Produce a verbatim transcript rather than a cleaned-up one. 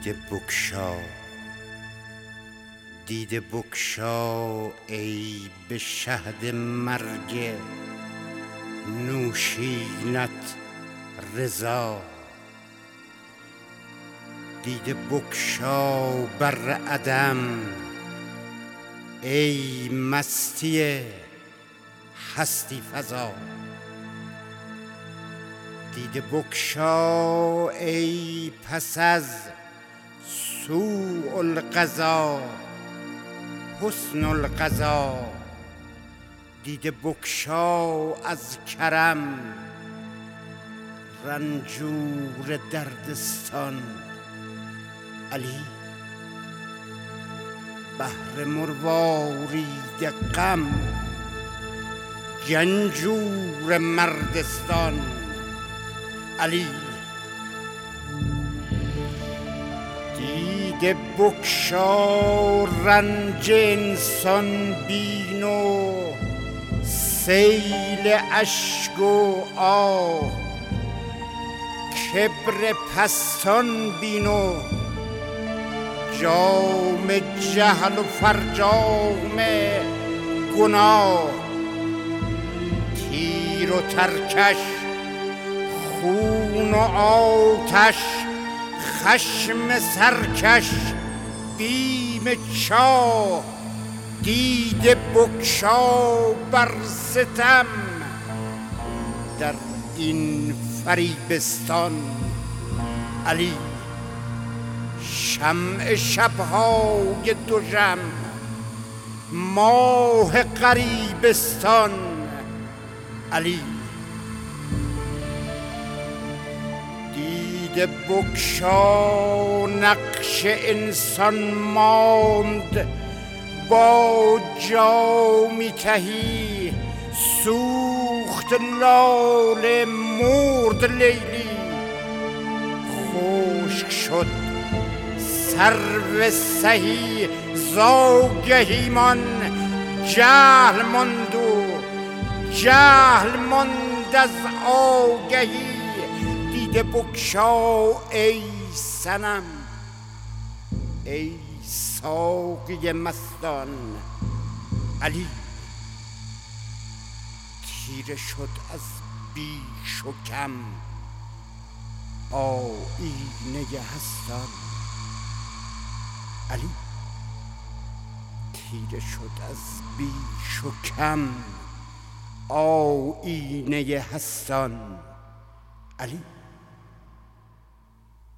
دیده بگشا دیده بگشا ای به شهد مرگ نوشینت رضا. دیده بگشا بر عدم ای مستی هستی فزا. دیده بگشا ای پس از سوء القضا حسن القضا. دیده بگشا از کرم رنجور دردستان. علی بحر مروارید غم گنجور مردستان. علی دیده بگشا رنج انسان بین و سیل اشک و آه. کبر پستان بین و جام جهل و فرجام گناه. تیر و ترکش خون و آتش خشم سرکش بیم چاه. دیده بگشا بر ستم در این فریبستان. علی شمع شبهای دوژم ماه غریبستان. علی دیده بگشا نقش انسان ماند با جامی تهی سوخت لاله مرد لیلی. خشک شد سرو سهی زاگهیمان جهل ماند و جهل ماند از آگهی. دیده بگشا ای صنم ای ساقی مستان. علی تیره شد از بیش و کم آیینه هستان. علی تیره شد از بیش و کم آیینه هستان. علی